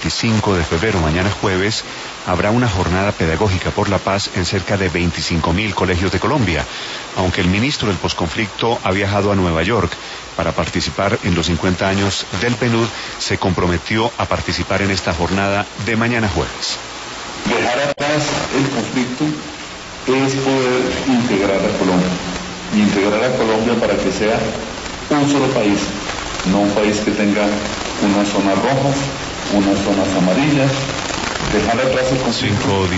25 de febrero, mañana jueves, habrá una jornada pedagógica por la paz en cerca de 25.000 colegios de Colombia, aunque el ministro del posconflicto ha viajado a Nueva York para participar en los 50 años del PNUD, se comprometió a participar en esta jornada de mañana jueves. Dejar atrás el conflicto es poder integrar a Colombia, y integrar a Colombia para que sea un solo país, no un país que tenga unas zonas rojas, unas zonas amarillas, dejar atrás el conflicto.